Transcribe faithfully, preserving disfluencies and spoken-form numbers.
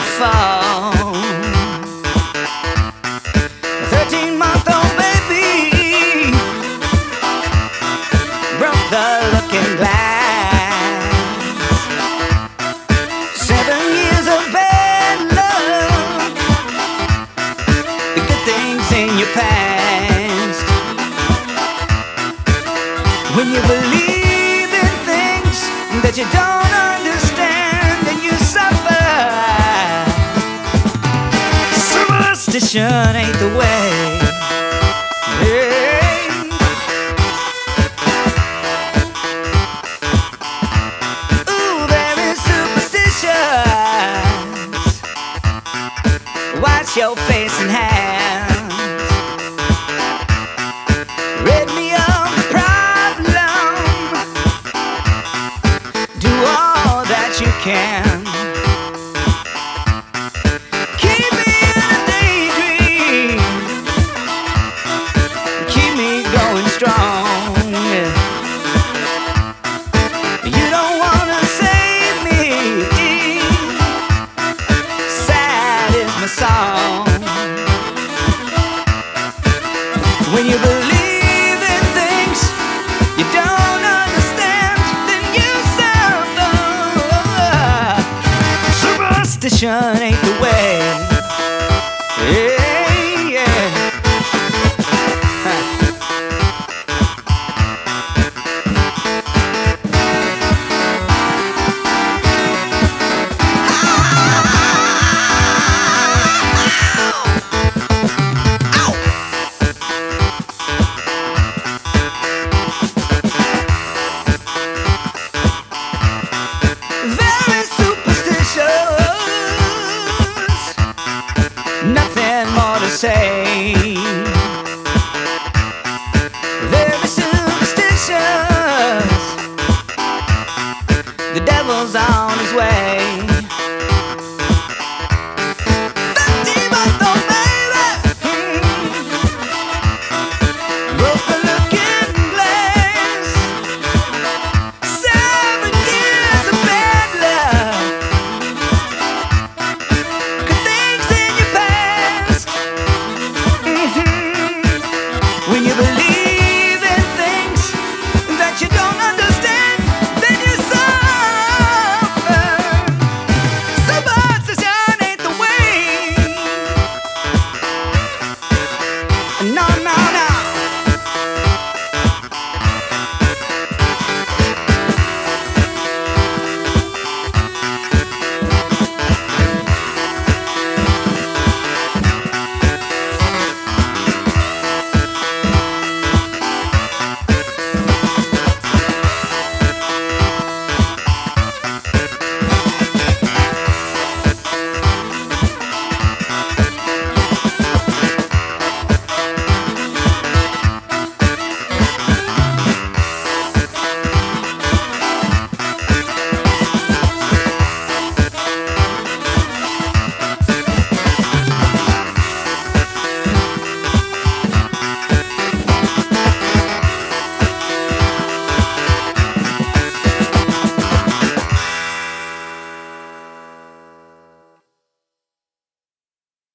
fall. Thirteen-month-old baby broke the looking glass. Seven years of bad luck, the good things in your past. When you believe in things that you don't understand, then you suffer. Superstition ain't the way. Hey. Ooh, very superstitious. Wash your face and hands. Rid me of the problem. Do all that you can. Keep me in a daydream. Keep me going strong. You don't wanna save me. Sad is my song. When you believe in things you don't understand, then you suffer. Superstition ain't the way.